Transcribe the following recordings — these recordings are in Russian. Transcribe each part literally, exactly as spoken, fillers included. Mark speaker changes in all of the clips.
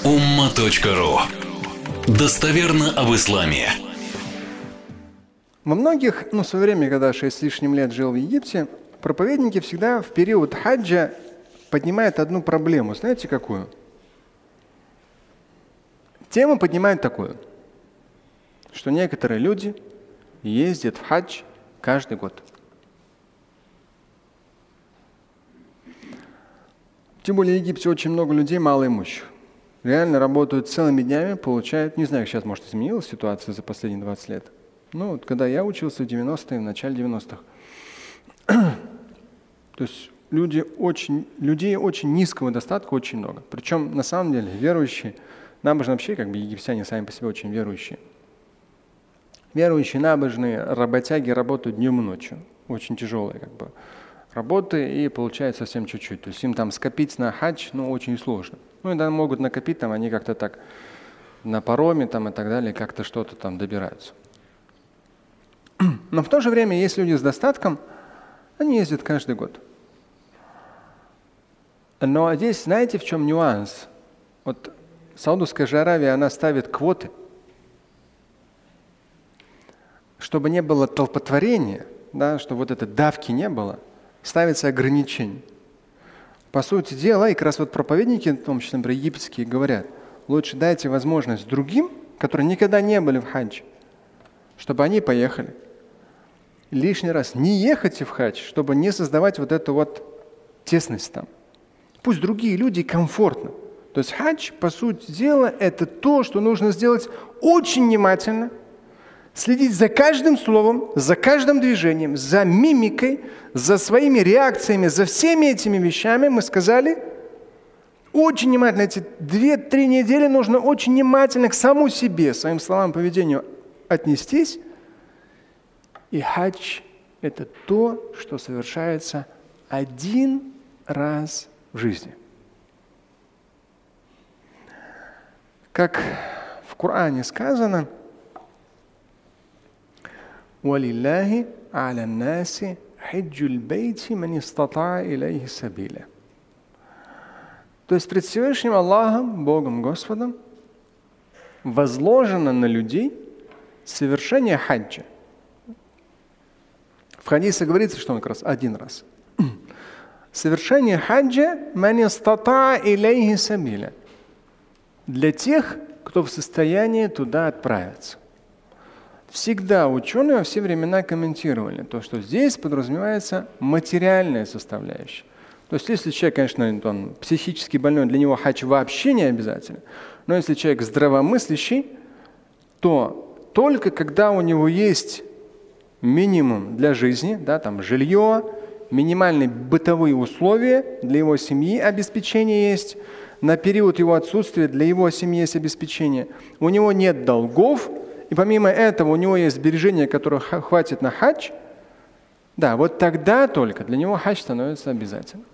Speaker 1: умма точка ру. Достоверно об исламе.
Speaker 2: Во многих, ну, в свое время, когда шесть с лишним лет жил в Египте, проповедники всегда в период хаджа поднимают одну проблему. Знаете, какую? Тему поднимают такую, что некоторые люди ездят в хадж каждый год. Тем более в Египте очень много людей малоимущих. Реально работают целыми днями, получают, не знаю, сейчас, может, изменилась ситуация за последние двадцать лет. Ну, вот когда я учился в девяностые, в начале девяностых. То есть люди очень, людей очень низкого достатка очень много. Причем, на самом деле, верующие, набожные вообще, как бы египтяне сами по себе очень верующие. Верующие, набожные, работяги работают днем и ночью. Очень тяжелые, как бы, работы, и получают совсем чуть-чуть. То есть им там скопить на хадж, ну, очень сложно. Ну, и да, могут накопить, там, они как-то так на пароме там, и так далее, как-то что-то там добираются. Но в то же время есть люди с достатком, они ездят каждый год. Но здесь, знаете, в чем нюанс? Вот Саудовская же Аравия, она ставит квоты, чтобы не было толпотворения, да, чтобы вот этой давки не было, ставится ограничение. По сути дела, и как раз вот проповедники, в том числе, например, египетские, говорят, лучше дайте возможность другим, которые никогда не были в хадж, чтобы они поехали. Лишний раз не ехайте в хадж, чтобы не создавать вот эту вот тесность там. Пусть другие люди комфортно. То есть хадж, по сути дела, это то, что нужно сделать очень внимательно, следить за каждым словом, за каждым движением, за мимикой, за своими реакциями, за всеми этими вещами. Мы сказали, очень внимательно, эти две-три недели нужно очень внимательно к самому себе, своим словам, поведению отнестись. И хадж – это то, что совершается один раз в жизни. Как в Коране сказано, وَلِلَّهِ عَلَى النَّاسِ حِجُّ الْبَيْتِ مَنِ اسْتَطَاعَ إِلَيْهِ سَبِيلًا. То есть пред Всевышним Аллахом, Богом, Господом, возложено на людей совершение хаджа. В хадисе говорится, что он как раз один раз. Совершение хаджа «ман истатаа илейхи сабиля» для тех, кто в состоянии туда отправиться. Всегда ученые во все времена комментировали то, что здесь подразумевается материальная составляющая. То есть если человек, конечно, он психически больной, для него хадж вообще не обязательно. Но если человек здравомыслящий, то только когда у него есть минимум для жизни, да, там жилье, минимальные бытовые условия для его семьи, обеспечение есть, на период его отсутствия для его семьи есть обеспечение, у него нет долгов, и помимо этого у него есть сбережения, которых хватит на хадж, да, вот тогда только для него хадж становится обязательным.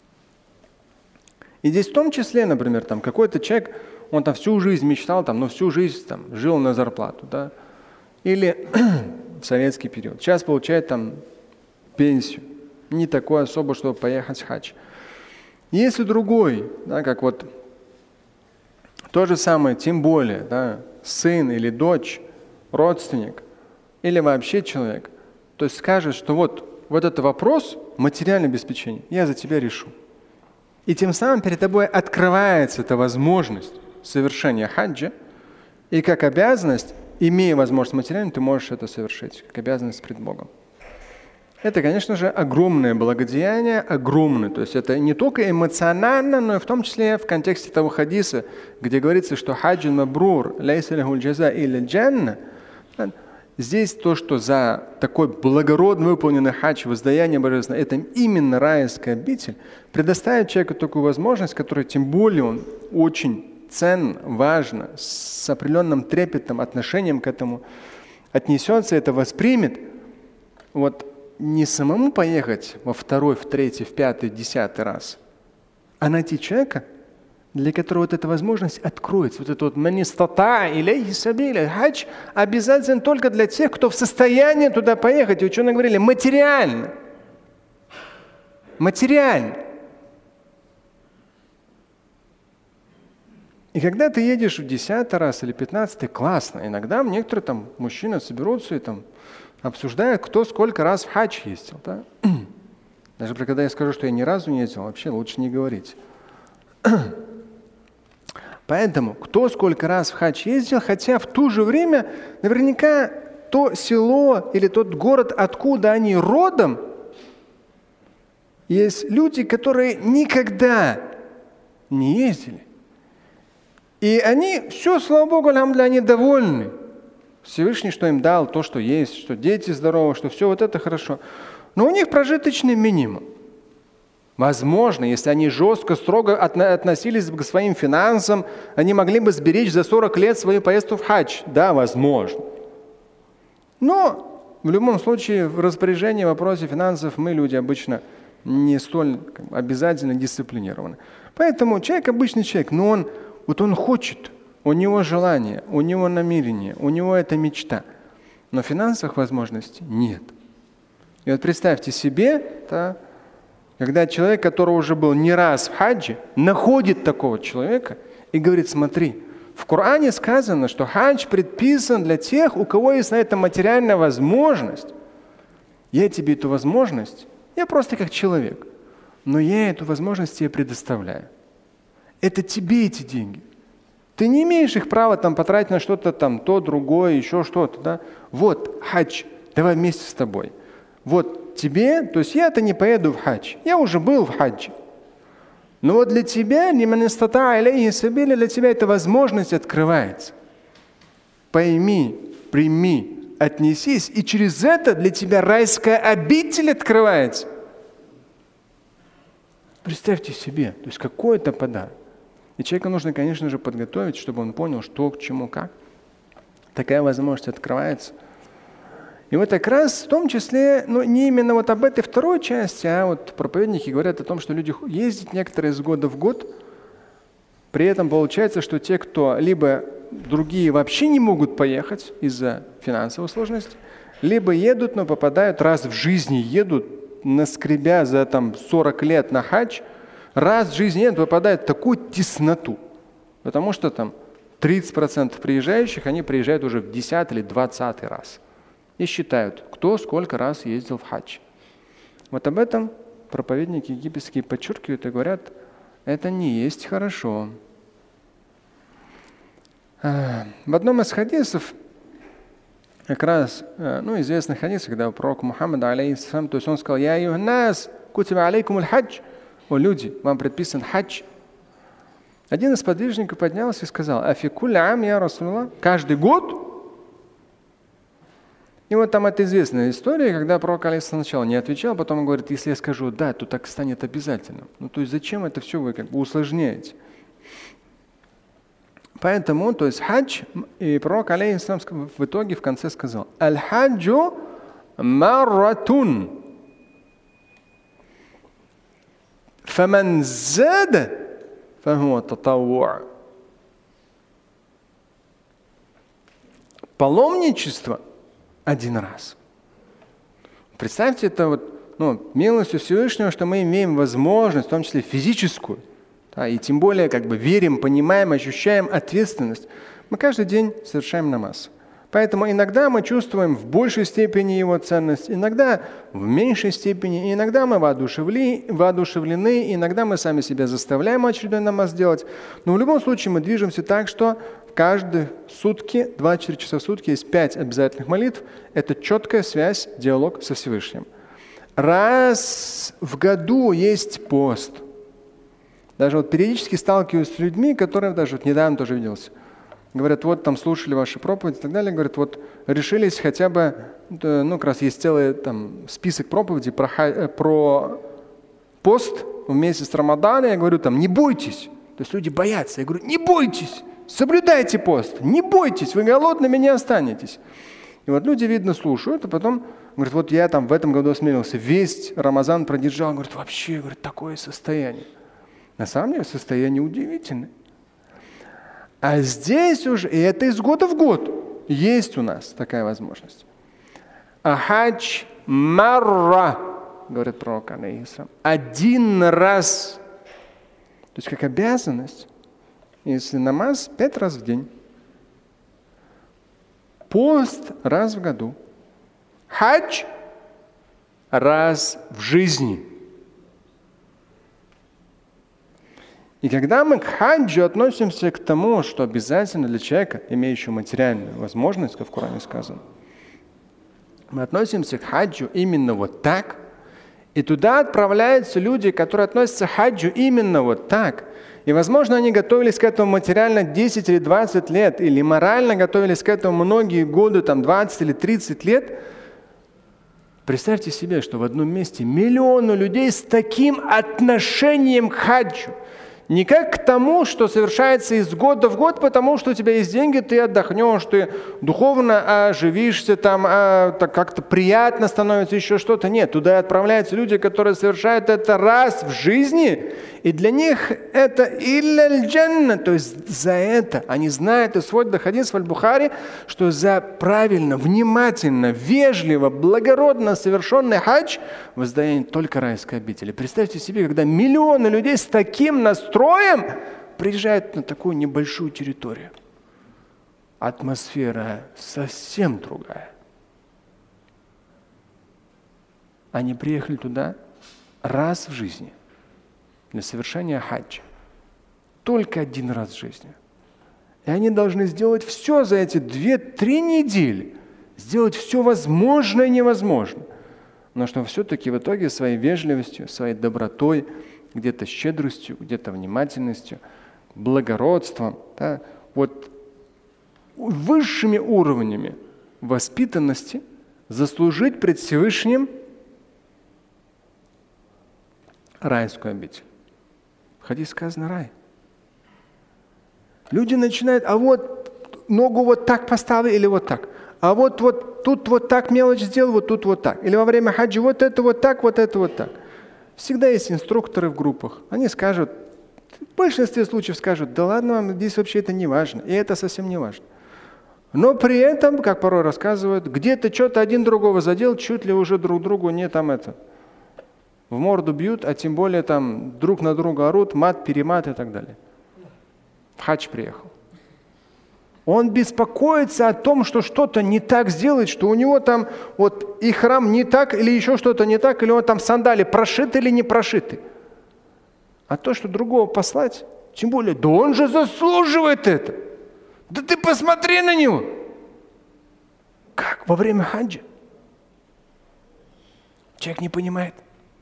Speaker 2: И здесь в том числе, например, там какой-то человек, он там всю жизнь мечтал, там, но всю жизнь там, жил на зарплату, да, или в советский период, сейчас получает там пенсию, не такой особо, чтобы поехать в хадж. Если другой, да, как вот то же самое, тем более, да, сын или дочь, родственник или вообще человек, то есть скажет, что вот, вот это вопрос материального обеспечения, я за тебя решу. И тем самым перед тобой открывается эта возможность совершения хаджа, и как обязанность, имея возможность материальную, ты можешь это совершить, как обязанность пред Богом. Это, конечно же, огромное благодеяние, огромное. То есть это не только эмоционально, но и в том числе в контексте того хадиса, где говорится, что хаджун мабрур лайса лаху аль-джаза илля аль-джанна. Здесь то, что за такой благородно выполненный хадж, воздаяние божественное, это именно райская обитель, предоставит человеку такую возможность, которая тем более он очень ценно, важно, с определенным трепетом, отношением к этому отнесется, это воспримет. Вот не самому поехать во второй, в третий, в пятый, десятый раз, а найти человека, для которого вот эта возможность откроется. Вот это вот «ман истатаа илейхи сабиля». Хадж обязательно только для тех, кто в состоянии туда поехать. И ученые говорили материально. Материально. И И когда ты едешь в десятый раз или пятнадцатый, классно. Иногда некоторые там мужчины соберутся и там обсуждают, кто сколько раз в хадж ездил. Да? Даже когда я скажу, что я ни разу не ездил, вообще лучше не говорить. Поэтому кто сколько раз в хадж ездил, хотя в то же время наверняка то село или тот город, откуда они родом, есть люди, которые никогда не ездили. И они, все, слава Богу, алхамдулилля, они довольны. Всевышний, что им дал, то, что есть, что дети здоровы, что все вот это хорошо. Но у них прожиточный минимум. Возможно, если они жестко, строго относились к своим финансам, они могли бы сберечь за сорок лет свою поездку в хадж. Да, возможно. Но в любом случае в распоряжении, в вопросе финансов мы, люди, обычно не столь как бы, обязательно дисциплинированы. Поэтому человек обычный человек, но он Вот он хочет, у него желание, у него намерение, у него это мечта. Но финансовых возможностей нет. И вот представьте себе, да, когда человек, который уже был не раз в хаджи, находит такого человека и говорит: смотри, в Коране сказано, что хадж предписан для тех, у кого есть на это материальная возможность. Я тебе эту возможность, я просто как человек, но я эту возможность тебе предоставляю. Это тебе эти деньги. Ты не имеешь их права там потратить на что-то там, то, другое, еще что-то. Да? Вот хадж, давай вместе с тобой. Вот тебе, то есть я-то не поеду в хадж, я уже был в хаджи. Но вот для тебя, для тебя эта возможность открывается. Пойми, прими, отнесись, и через это для тебя райская обитель открывается. Представьте себе, то есть какой это подарок. И человека нужно, конечно же, подготовить, чтобы он понял, что, к чему, как. Такая возможность открывается. И вот как раз в том числе, ну не именно вот об этой второй части, а вот проповедники говорят о том, что люди ездят некоторые из года в год. При этом получается, что те, кто либо другие вообще не могут поехать из-за финансовой сложности, либо едут, но попадают раз в жизни, едут, наскребя за там сорок лет на хадж, раз в жизни едут, попадают в такую тесноту. Потому что там тридцать процентов приезжающих, они приезжают уже в десятый или двадцатый раз. И считают, кто сколько раз ездил в хадж. Вот об этом проповедники египетские подчеркивают и говорят: это не есть хорошо. В одном из хадисов, как раз, ну, известный хадис, когда пророк Мухаммад, алейхиссалам, то есть он сказал: «Я юхнас, кутиба алейкум аль-хадж». О, люди, вам предписан хадж. Один из подвижников поднялся и сказал: «Афи кулли ам, я Расулаллах», каждый год? И вот там это известная история, когда пророк алейхиссалам сначала не отвечал, потом он говорит: если я скажу «да», то так станет обязательно. Ну, то есть зачем это все вы как бы усложняете? Поэтому, то есть хадж, и пророк алейхиссалам в итоге в конце сказал: «Аль-хаджу марратун, фаман зада фахуа татавву». Паломничество один раз. Представьте, это вот, ну, милостью Всевышнего, что мы имеем возможность, в том числе физическую, да, и тем более как бы верим, понимаем, ощущаем ответственность. Мы каждый день совершаем намаз. Поэтому иногда мы чувствуем в большей степени его ценность, иногда в меньшей степени, иногда мы воодушевлены, воодушевлены, иногда мы сами себя заставляем очередной намаз делать. Но в любом случае мы движемся так, что каждые сутки, двадцать четыре часа в сутки есть пять обязательных молитв. Это четкая связь, диалог со Всевышним. Раз в году есть пост. Даже вот периодически сталкиваюсь с людьми, которые даже вот недавно тоже виделся. Говорят: вот там слушали ваши проповеди и так далее. Говорят: вот решились хотя бы, ну как раз есть целый там список проповедей про, про пост в месяц Рамадана. Я говорю: там не бойтесь. То есть люди боятся. Я говорю: не бойтесь, соблюдайте пост, не бойтесь, вы голодными не останетесь. И вот люди, видно, слушают, а потом говорят: вот я там в этом году осмелился, весь Рамазан продержал. Говорят: вообще, говорит, такое состояние. На самом деле состояние удивительное. А здесь уже, и это из года в год, есть у нас такая возможность. А хадж марра, говорит пророк алейхиссалам, один раз. То есть как обязанность. если намаз пять раз в день, пост раз в году, хадж раз в жизни. И когда мы к хаджу относимся к тому, что обязательно для человека, имеющего материальную возможность, как в Коране сказано, мы относимся к хаджу именно вот так, и туда отправляются люди, которые относятся к хаджу именно вот так. И, возможно, они готовились к этому материально десять или двадцать лет, или морально готовились к этому многие годы, там двадцать или тридцать лет. Представьте себе, что в одном месте миллионы людей с таким отношением к хаджу. Не как к тому, что совершается из года в год, потому что у тебя есть деньги, ты отдохнешь, ты духовно оживишься, там а, так как-то приятно становится, еще что-то. Нет, туда отправляются люди, которые совершают это раз в жизни, и для них это илля джанна, то есть за это. Они знают, и свой хадис в Аль-Бухари, что за правильно, внимательно, вежливо, благородно совершенный хадж воздаяние только райской обители. Представьте себе, когда миллионы людей с таким настроем приезжают на такую небольшую территорию. Атмосфера совсем другая. Они приехали туда раз в жизни для совершения хаджа. Только один раз в жизни. И они должны сделать все за эти две-три недели. Сделать все возможное и невозможное. Но что все-таки в итоге своей вежливостью, своей добротой, где-то щедростью, где-то внимательностью, благородством, да, вот высшими уровнями воспитанности заслужить пред Всевышним райскую обитель. В хадисе сказано рай. Люди начинают, а вот ногу вот так поставили или вот так. А вот, вот тут вот так мелочь сделал, вот тут вот так. Или во время хаджи вот это вот так, вот это вот так. Всегда есть инструкторы в группах. Они скажут, в большинстве случаев скажут, да ладно вам, здесь вообще это не важно. И это совсем не важно. Но при этом, как порой рассказывают, где-то что-то один другого задел, чуть ли уже друг другу не там это. В морду бьют, а тем более там друг на друга орут, мат, перемат и так далее. В хадж приехал. Он беспокоится о том, что что-то не так сделает, что у него там вот и храм не так, или еще что-то не так, или он там сандали прошиты или не прошиты. А то, что другого послать, тем более, да он же заслуживает это. Да ты посмотри на него. Как во время хаджа? Человек не понимает.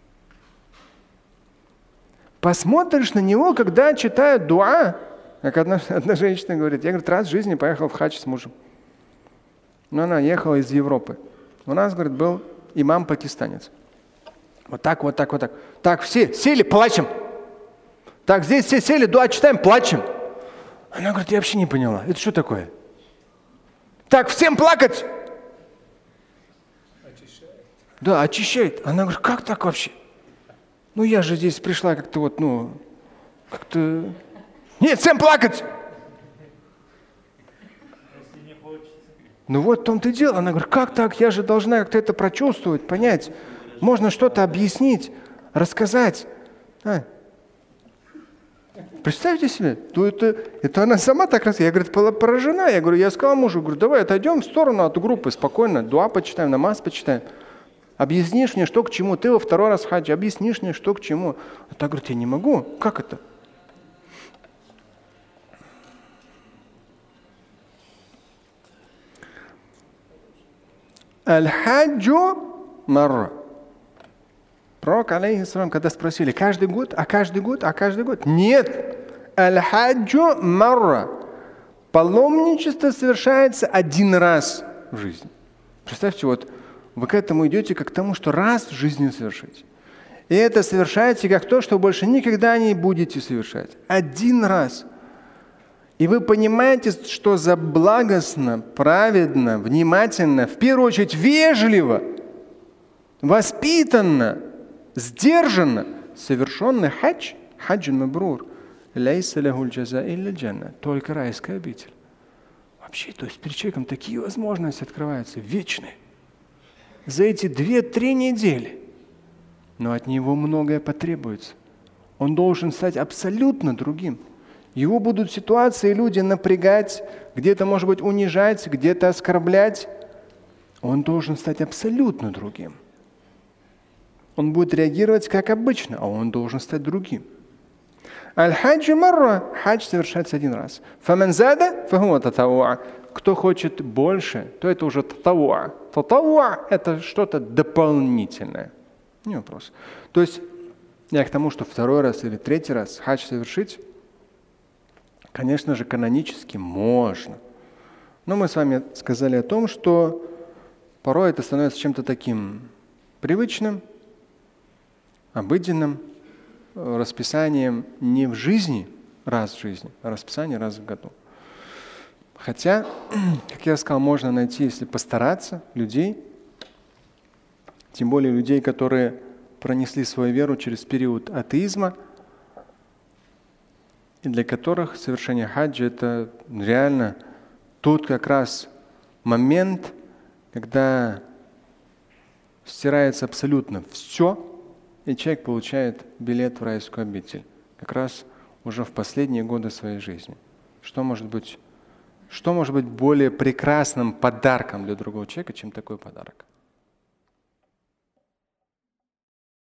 Speaker 2: Посмотришь на него, когда читают дуа. Как одна, одна женщина говорит, я, говорит, раз в жизни поехал в хадж с мужем. Но она ехала из Европы. У нас, говорит, был имам-пакистанец. Вот так, вот так, вот так. Так, все сели, плачем. Так, здесь все сели, дуа читаем, плачем. Она говорит, я вообще не поняла. Это что такое? Так, всем плакать. Очищает. Да, очищает. Она говорит, как так вообще? Ну, я же здесь пришла как-то вот, ну, как-то... Нет, всем плакать! Ну вот в том-то и дело. Она говорит, как так? Я же должна как-то это прочувствовать, понять. Можно что-то объяснить, рассказать. А? Представьте себе, то это, это она сама так рассказывает. Я, говорит, поражена. Я говорю, я сказала мужу, говорю, давай отойдем в сторону от группы, спокойно, дуа почитаем, намаз почитаем. Объяснишь мне, что к чему. Ты во второй раз в хаджи, объяснишь мне, что к чему. А так говорит, я не могу. Как это? Аль-хаджу марра. Пророк, алейхиссалам, когда спросили, каждый год, а каждый год, а каждый год? Нет. Аль-хаджу марра. Паломничество совершается один раз в жизни. Представьте, вот вы к этому идете как к тому, что раз в жизни совершить. И это совершаете как то, что больше никогда не будете совершать. Один раз. И вы понимаете, что за благостно, праведно, внимательно, в первую очередь вежливо, воспитанно, сдержанно совершенный хадж, хаджун мабрур, лейса лахуль джаза илля джанна, только райская обитель. Вообще, то есть перед человеком такие возможности открываются, вечные. За эти две-три недели. Но от него многое потребуется. Он должен стать абсолютно другим. Его будут ситуации люди напрягать, где-то, может быть, унижать, где-то оскорблять. Он должен стать абсолютно другим. Он будет реагировать как обычно, а он должен стать другим. Аль-хаджи марра. Хадж совершается один раз. Фаман зада фахуа татауа. Кто хочет больше, то это уже татауа. Татауа – это что-то дополнительное. Не вопрос. То есть я к тому, что второй раз или третий раз хадж совершить, конечно же, канонически можно. Но мы с вами сказали о том, что порой это становится чем-то таким привычным, обыденным, расписанием не в жизни, раз в жизни, а расписание раз в году. Хотя, как я сказал, можно найти, если постараться, людей, тем более людей, которые пронесли свою веру через период атеизма, и для которых совершение хаджа – это реально тот как раз момент, когда стирается абсолютно все, и человек получает билет в райскую обитель, как раз уже в последние годы своей жизни. Что может быть, что может быть более прекрасным подарком для другого человека, чем такой подарок?